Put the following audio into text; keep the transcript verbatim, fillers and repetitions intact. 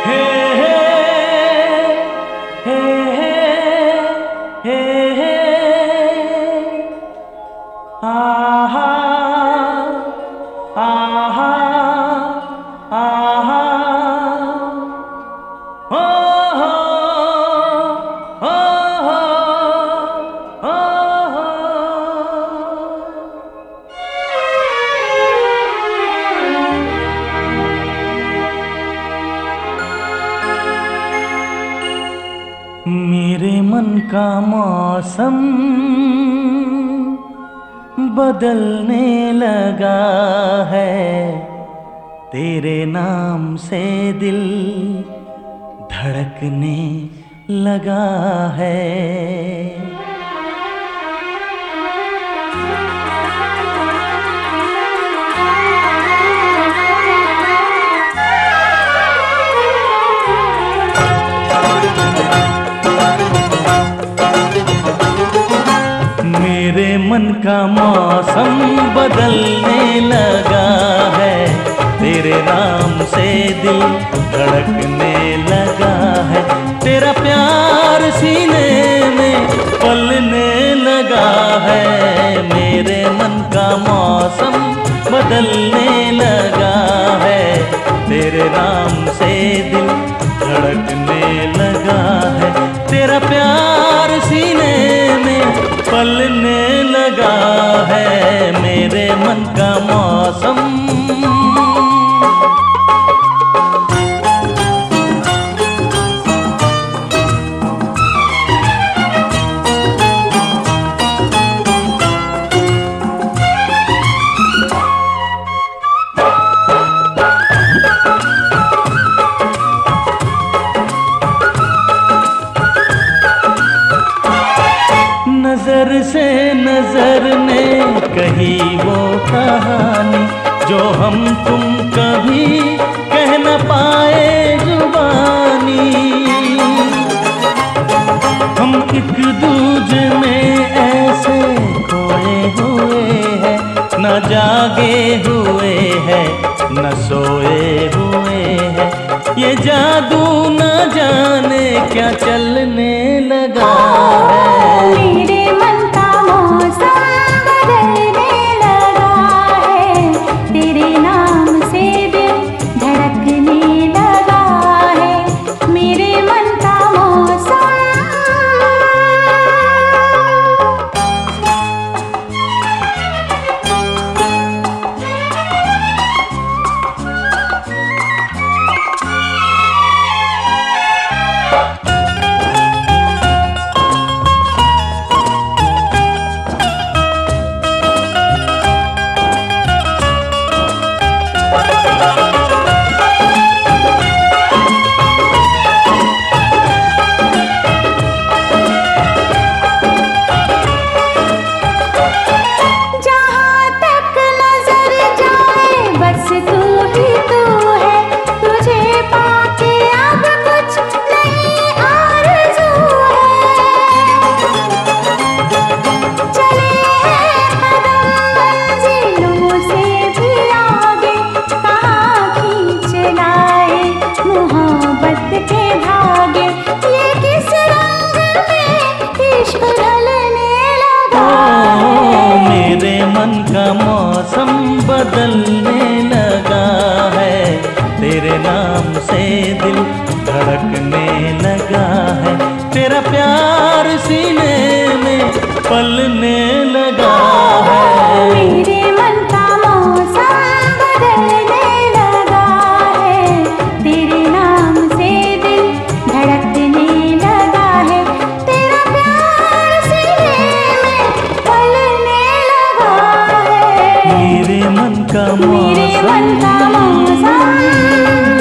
मेरे मन का मौसम बदलने लगा है, तेरे नाम से दिल धड़कने लगा है। मेरे मन का मौसम बदलने लगा है, तेरे नाम से दिल धड़कने लगा है। तेरा प्यार सीने में पलने लगा है, मेरे मन का मौसम बदलने लगा है, तेरे नाम से दिल धड़कने लगा है। तेरा प्यार सीने में पलने लगा है, मेरे मन का मौसम। नजर से नजर ने कही वो कहानी, जो हम तुम कभी कह न पाए जुबानी। हम एक दूजे में ऐसे खोए हुए हैं, न जागे हुए हैं न सोए हुए हैं। ये जादू न जाने क्या चलने लगा है। मेरे मन का मौसम बदलने लगा है, तेरे नाम से दिल धड़कने लगा है। मेरे मन का मौसम। मन का मौसम बदलने लगा है, तेरे नाम से दिल धड़कने लगा है। तेरा प्यार सीने में पलने लगा है। मेरे मन का मौसम बदलने लगा है, तेरे नाम से दिल धड़कने लगा है। तेरा प्यार सीने में पलने लगा है। मेरे मन का मेरे मन का मौसम।